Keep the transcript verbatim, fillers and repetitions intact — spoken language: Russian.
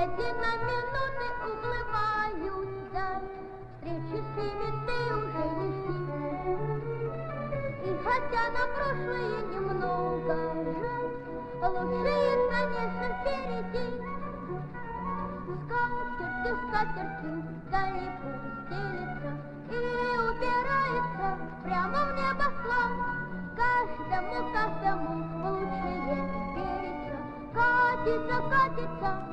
эти на минуты уплываются, встречи с ними ты уже не жди. И хотя на прошлое немного жаль, лучшее, конечно, впереди. Скатертью, скатертью далеко стелится и упирается прямо в небослав. Каждому, каждому лучшее верится. Катится, катится